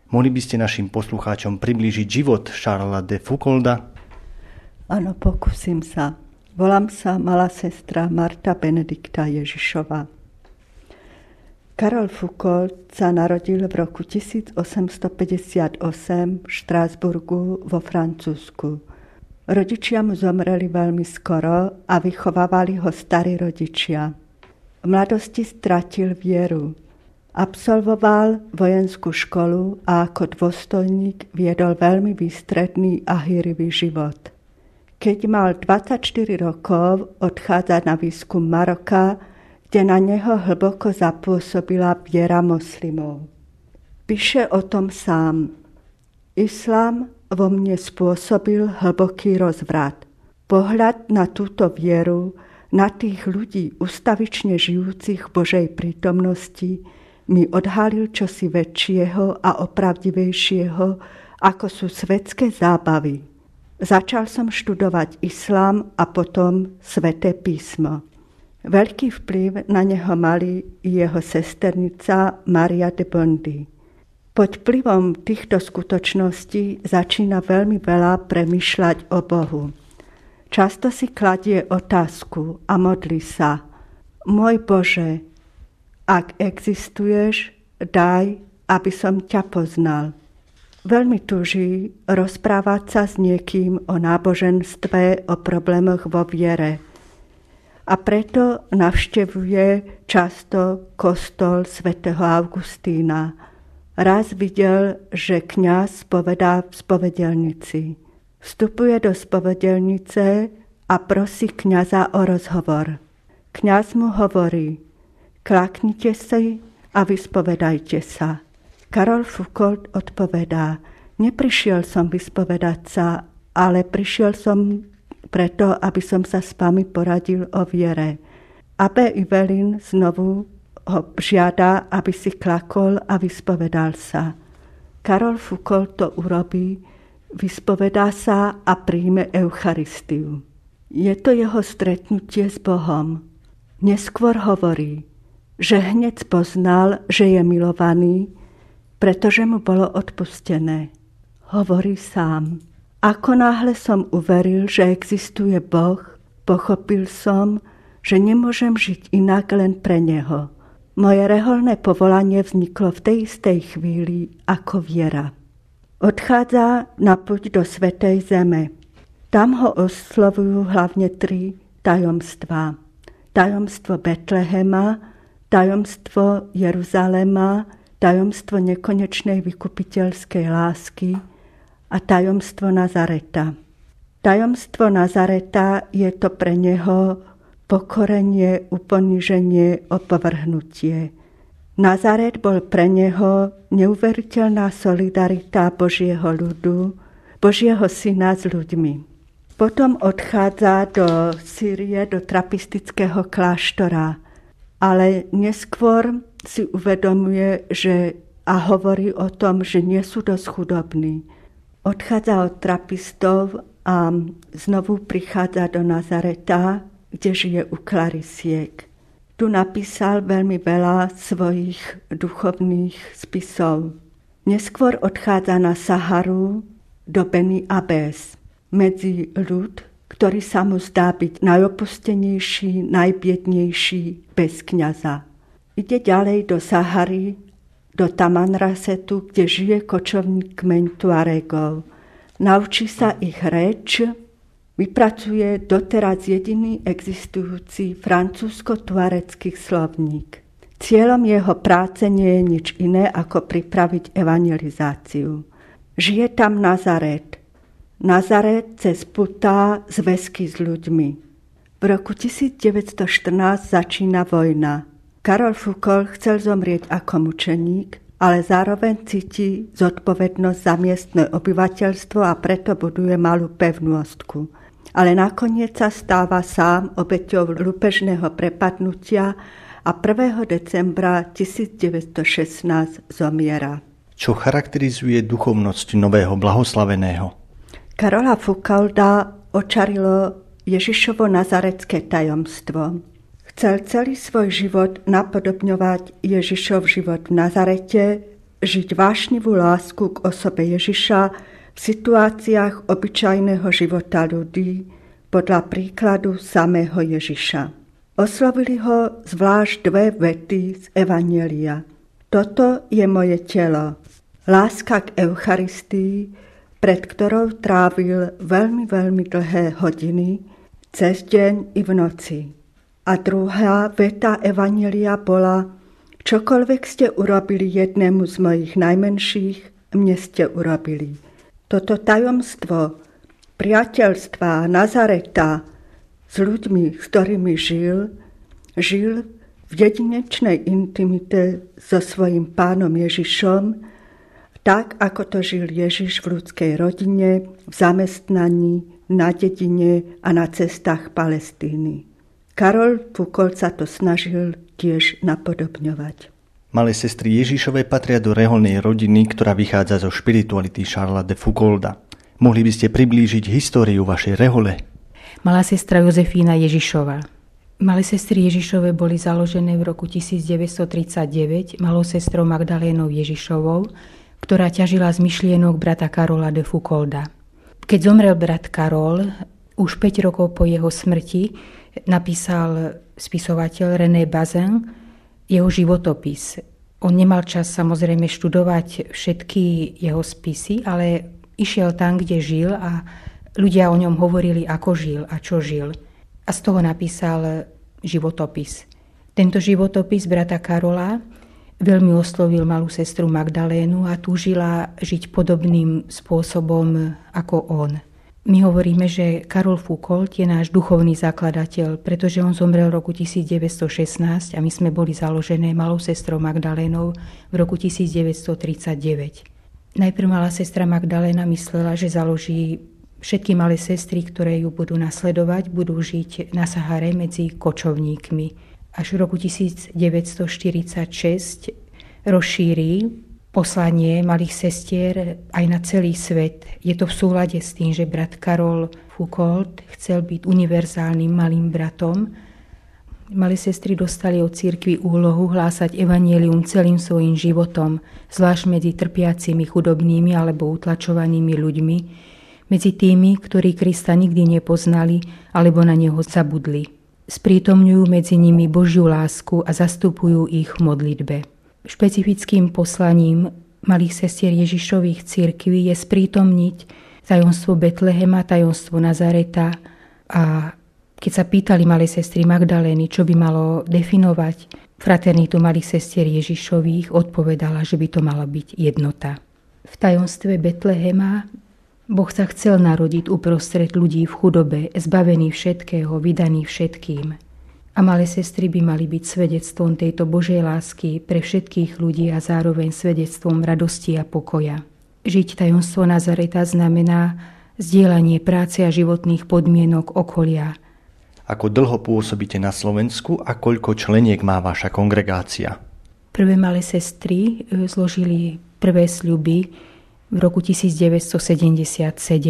Mohli by ste našim poslucháčom priblížiť život Charlesa de Foucaulda? Áno, pokúsim sa. Volám sa malá sestra Marta Benedikta Ježišova. Karol Foucault sa narodil v roku 1858 v Štrásburgu vo Francúzsku. Rodičia mu zomreli veľmi skoro a vychovávali ho starí rodičia. V mladosti stratil vieru. Absolvoval vojenskú školu a ako dôstojník viedol veľmi výstredný a hýrivý život. Keď mal 24 rokov, odchádza na výskum Maroka, kde na neho hlboko zapôsobila viera moslimov. Píše o tom sám. Islám vo mne spôsobil hlboký rozvrat. Pohľad na túto vieru, na tých ľudí ustavične žijúcich v Božej prítomnosti, mi odhalil čosi väčšieho a opravdivejšieho, ako sú svetské zábavy. Začal som študovať islám a potom Sväté písmo. Veľký vplyv na neho mali jeho sesternica Maria de Bondy. Pod vplyvom týchto skutočností začína veľmi veľa premýšľať o Bohu. Často si kladie otázku a modlí sa: Môj Bože, ak existuješ, daj, aby som ťa poznal. Veľmi túži rozprávať sa s niekým o náboženstve, o problémoch vo viere. A preto navštevuje často kostol svätého Augustína. Raz videl, že kňaz spovedá v spovedelnici. Vstupuje do spovedelnice a prosí kňaza o rozhovor. Kňaz mu hovorí: klaknite si a vyspovedajte sa. Karol Foucault odpovedá: neprišiel som vyspovedať sa, ale prišiel som preto, aby som sa s vami poradil o viere. Abbé Evelyn znovu ho žiada, aby si klakol a vyspovedal sa. Karol Foucault to urobí, vyspovedá sa a príjme Eucharistiu. Je to jeho stretnutie s Bohom. Neskôr hovorí, že hneď poznal, že je milovaný, pretože mu bolo odpustené. Hovorí sám: ako náhle som uveril, že existuje Boh, pochopil som, že nemôžem žiť inak len pre Neho. Moje reholné povolanie vzniklo v tej istej chvíli ako viera. Odchádza na puť do Svätej Zeme. Tam ho oslovujú hlavne 3 tajomstvá. Tajomstvo Betlehema, tajomstvo Jeruzalema, tajomstvo nekonečnej vykupiteľskej lásky a tajomstvo Nazareta. Tajomstvo Nazareta je to pre neho pokorenie, uponíženie, opovrhnutie. Nazaret bol pre neho neuveriteľná solidarita Božieho ľudu, Božieho syna s ľuďmi. Potom odchádza do Sýrie, do trapistického kláštora, ale neskôr si uvedomuje, a hovorí o tom, že nie sú dosť chudobní. Odchádza od trapistov a znovu prichádza do Nazareta, kde žije u klarisiek. Tu napísal veľmi veľa svojich duchovných spisov. Neskôr odchádza na Saharu do Beni Abbes, medzi ľud, ktorý sa mu zdá byť najopustenejší, najbiednejší, bez kňaza. Ide ďalej do Sahary, do Tamanrasetu, kde žije kočovný kmeň Tuaregov. Naučí sa ich reč, vypracuje doteraz jediný existujúci francúzsko-tuarecký slovník. Cieľom jeho práce nie je nič iné, ako pripraviť evangelizáciu. Žije tam Nazaret. Nazaret cez putá zväzky s ľuďmi. V roku 1914 začína vojna. Karol Foucault chcel zomrieť ako mučeník, ale zároveň cíti zodpovednosť za miestne obyvateľstvo a preto buduje malú pevnú ostku. Ale nakoniec sa stáva sám obeťou lúpežného prepadnutia a 1. decembra 1916 zomiera. Čo charakterizuje duchovnosť nového blahoslaveného? Karola Foucaulda očarilo Ježišovo nazarecké tajomstvo. Chcel celý svoj život napodobňovať Ježišov život v Nazarete, žiť vášnivú lásku k osobe Ježiša v situáciách obyčajného života ľudí podľa príkladu samého Ježiša. Oslovili ho zvlášť dve vety z Evanjelia. Toto je moje telo. Láska k Eucharistii, pred ktorou trávil veľmi dlhé hodiny, cez deň i v noci. A druhá veta Evanjelia bola: čokoľvek ste urobili jednému z mojich najmenších, mne ste urobili. Toto tajomstvo priateľstva Nazareta s ľuďmi, s ktorými žil v jedinečnej intimite so svojím Pánom Ježišom, tak ako to žil Ježiš v ľudskej rodine, v zamestnaní, na dedine a na cestách Palestíny. Karol Foucault sa to snažil tiež napodobňovať. Malé sestry Ježišove patria do reholnej rodiny, ktorá vychádza zo špirituality Charlesa de Foucaulda. Mohli by ste priblížiť históriu vašej rehole? Malá sestra Jozefína Ježišova. Malé sestry Ježišove boli založené v roku 1939 malou sestrou Magdalénou Ježišovou, ktorá ťažila z myšlienok brata Karola de Foucaulda. Keď zomrel brat Karol, už 5 rokov po jeho smrti napísal spisovateľ René Bazin jeho životopis. On nemal čas samozrejme študovať všetky jeho spisy, ale išiel tam, kde žil a ľudia o ňom hovorili, ako žil a čo žil. A z toho napísal životopis. Tento životopis brata Karola veľmi oslovil malú sestru Magdalénu a túžila žiť podobným spôsobom ako on. My hovoríme, že Karol Foucault je náš duchovný zakladateľ, pretože on zomrel v roku 1916 a my sme boli založené malou sestrou Magdalénou v roku 1939. Najprv malá sestra Magdaléna myslela, že založí všetky malé sestry, ktoré ju budú nasledovať, budú žiť na Sahare medzi kočovníkmi. Až v roku 1946 rozšíri poslanie malých sestier aj na celý svet. Je to v súlade s tým, že brat Karol Foucault chcel byť univerzálnym malým bratom. Malé sestry dostali od cirkvi úlohu hlásať evanjelium celým svojim životom, zvlášť medzi trpiacimi, chudobnými alebo utlačovanými ľuďmi, medzi tými, ktorí Krista nikdy nepoznali alebo na neho zabudli. Sprítomňujú medzi nimi Božiu lásku a zastupujú ich v modlitbe. Špecifickým poslaním malých sestier Ježišových cirkví je sprítomniť tajomstvo Betlehema, tajomstvo Nazareta. A keď sa pýtali malé sestry Magdalény, čo by malo definovať fraternitu malých sestier Ježišových, odpovedala, že by to mala byť jednota. V tajomstve Betlehema Boh sa chcel narodiť uprostred ľudí v chudobe, zbavený všetkého, vydaný všetkým. A malé sestry by mali byť svedectvom tejto Božej lásky pre všetkých ľudí a zároveň svedectvom radosti a pokoja. Žiť tajomstvo Nazareta znamená zdieľanie práce a životných podmienok okolia. Ako dlho pôsobíte na Slovensku a koľko členiek má vaša kongregácia? Prvé malé sestry zložili prvé sľuby v roku 1977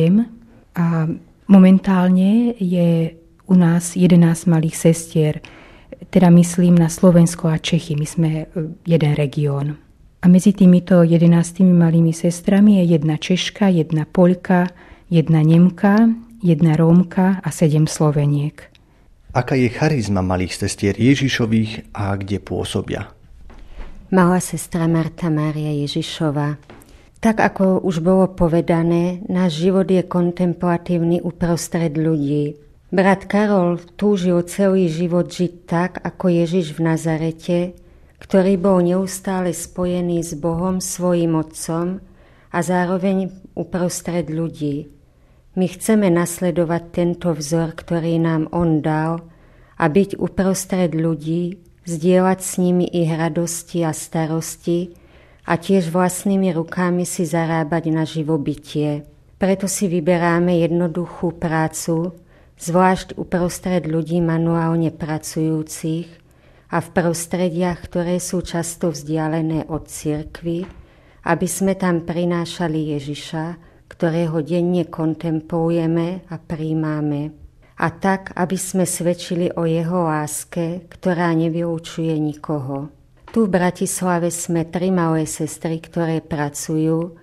a momentálne je u nás 11 malých sestier, teda myslím na Slovensko a Čechy, my sme jeden región. A medzi týmito 11 malými sestrami je jedna Češka, jedna Poľka, jedna Nemka, jedna Rómka a 7 Sloveniek. Aká je charizma malých sestier Ježišových a kde pôsobia? Malá sestra Marta Mária Ježišová. Tak ako už bolo povedané, náš život je kontemplatívny uprostred ľudí. Brat Karol túžil celý život žiť tak, ako Ježiš v Nazarete, ktorý bol neustále spojený s Bohom, svojím Otcom a zároveň uprostred ľudí. My chceme nasledovať tento vzor, ktorý nám On dal, a byť uprostred ľudí, zdieľať s nimi ich radosti a starosti a tiež vlastnými rukami si zarábať na živobytie. Preto si vyberáme jednoduchú prácu, zvlášť uprostred ľudí manuálne pracujúcich a v prostrediach, ktoré sú často vzdialené od cirkvi, aby sme tam prinášali Ježiša, ktorého denne kontemplujeme a prijímame. A tak, aby sme svedčili o jeho láske, ktorá nevylučuje nikoho. Tu v Bratislave sme 3 malé sestry, ktoré pracujú.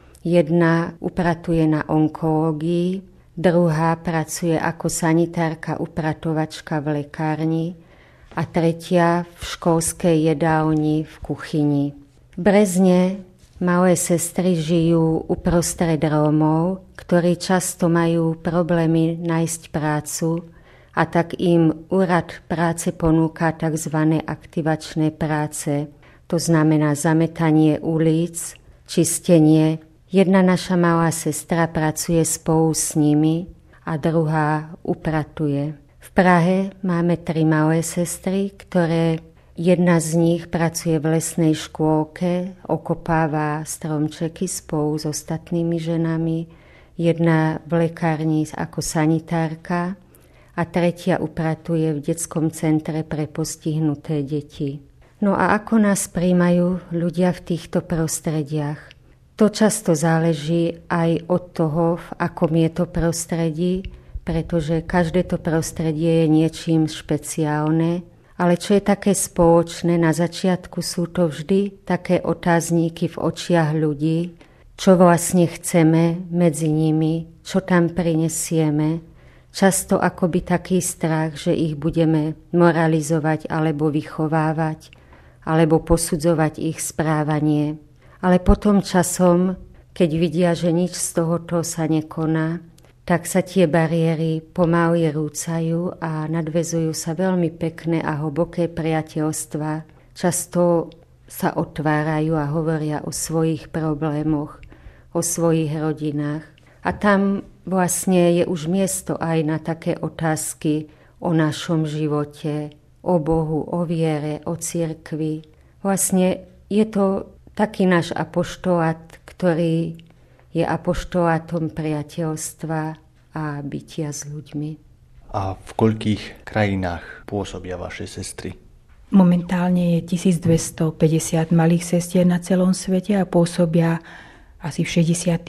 Jedna upratuje na onkológii, druhá pracuje ako sanitárka, upratovačka v lekárni a tretia v školskej jedálni v kuchyni. V Brezne malé sestry žijú uprostred Rómov, ktorí často majú problémy nájsť prácu, a tak im úrad práce ponúka tzv. Aktivačné práce. To znamená zametanie ulic, čistenie. Jedna naša malá sestra pracuje spolu s nimi a druhá upratuje. V Prahe máme 3 malé sestry, ktoré jedna z nich pracuje v lesnej škôlke, okopáva stromčeky spolu s ostatnými ženami, jedna v lekárni ako sanitárka, a tretia upratuje v detskom centre pre postihnuté deti. No a ako nás prijímajú ľudia v týchto prostrediach? To často záleží aj od toho, v akom je to prostredí, pretože každé to prostredie je niečím špeciálne, ale čo je také spoločné, na začiatku sú to vždy také otázníky v očiach ľudí, čo vlastne chceme medzi nimi, čo tam prinesieme. Často akoby taký strach, že ich budeme moralizovať alebo vychovávať, alebo posudzovať ich správanie. Ale potom časom, keď vidia, že nič z tohoto sa nekoná, tak sa tie bariéry pomaly rúcajú a nadväzujú sa veľmi pekné a hlboké priateľstvá. Často sa otvárajú a hovoria o svojich problémoch, o svojich rodinách. A tam vlastne je už miesto aj na také otázky o našom živote, o Bohu, o viere, o cirkvi. Vlastne je to taký náš apoštolát, ktorý je apoštolátom priateľstva a bytia s ľuďmi. A v koľkých krajinách pôsobia vaše sestry? Momentálne je 1250 malých sestier na celom svete a pôsobia asi v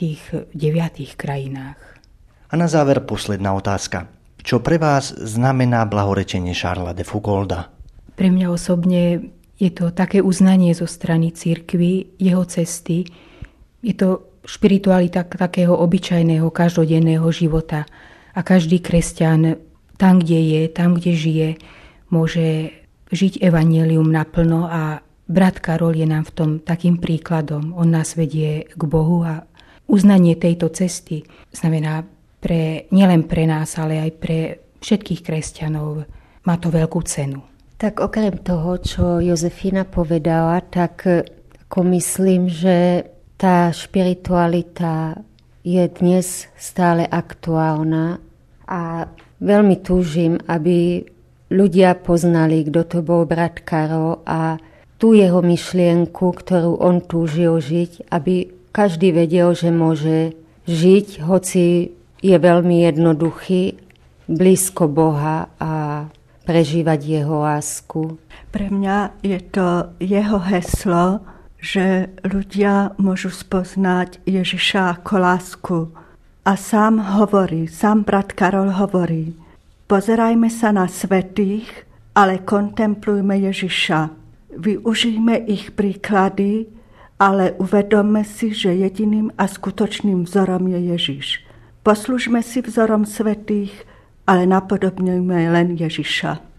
69 krajinách. A na záver posledná otázka. Čo pre vás znamená blahorečenie Charlesa de Foucaulda? Pre mňa osobne je to také uznanie zo strany cirkvi, jeho cesty. Je to špiritualita takého obyčajného, každodenného života. A každý kresťan tam, kde je, tam, kde žije, môže žiť evanjelium naplno a brat Karol je nám v tom takým príkladom. On nás vedie k Bohu a uznanie tejto cesty znamená nielen pre nás, ale aj pre všetkých kresťanov. Má to veľkú cenu. Tak okrem toho, čo Jozefína povedala, tak ako myslím, že tá špiritualita je dnes stále aktuálna a veľmi túžim, aby ľudia poznali, kto to bol brat Karol a tú jeho myšlienku, ktorú on túžil žiť, aby každý vedel, že môže žiť, hoci je veľmi jednoduchý, blízko Boha a prežívať jeho lásku. Pre mňa je to jeho heslo, že ľudia môžu spoznať Ježiša ako lásku. A sám brat Karol hovorí, pozerajme sa na svätých, ale kontemplujme Ježiša. Využijme ich príklady, ale uvedomme si, že jediným a skutočným vzorom je Ježiš. Poslužme si vzorom svätých, ale napodobňujme len Ježiša.